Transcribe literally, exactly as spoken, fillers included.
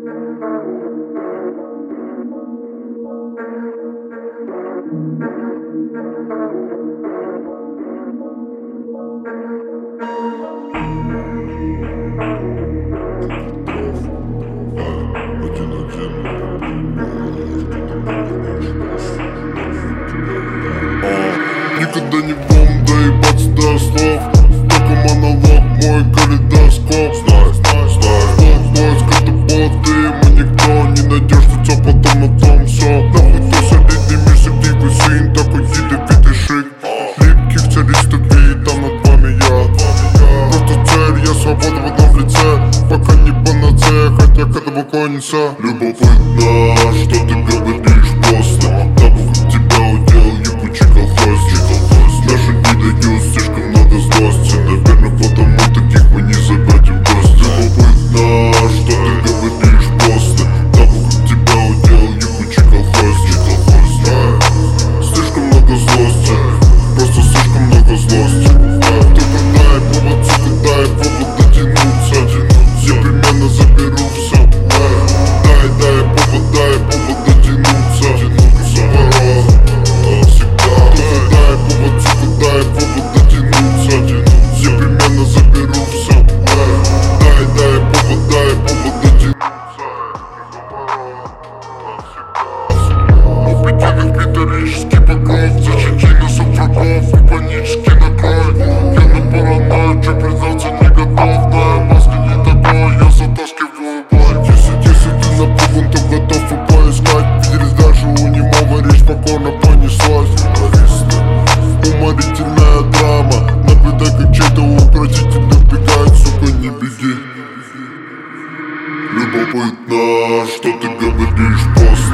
Никогда не будем доебаться до слов, только монолог, мой калейдоскоп. Знай, знай, знай, поиск это боты, мы никто не надеждется, потом на том все. Нахуй то солидный мир, сективый сын, такой ядовитый шик. Липких царистов видит, там над вами я. Просто цель, я свобода в одном лице, пока не панацея, хотя к этому клонится. Любопытно, что ты говоришь после того, как тебя удел ебучий колхозник. Наши не дают слишком много злости, наверное, потому таких мы не забудем в гости. Любопытно, что ты говоришь после того, как тебя удел ебучий колхозник. Слишком много злости, просто слишком много злости. Только дай повод, сука, дай повод дотянуться, непременно заберу все. Дай, дай повод, дай повод дотянуться, поворот всегда. Только дай повод, сука, дай повод дотянуться, непременно заберу все. Дай, дай повод, дай повод дотянуться, убедительных металлических богов, защитили супругов и панический накрой. Я на паранойю, чё признаться не готов, да я маски не такой, я затаскиваю бой. Если, если ты напуган, то готов и поискать. Виделись даже у немого, речь покорно понеслась. Уморительная драма, наблюдай, как чей-то укротительно вбегает, сука, не беги. Любопытно, что ты говоришь после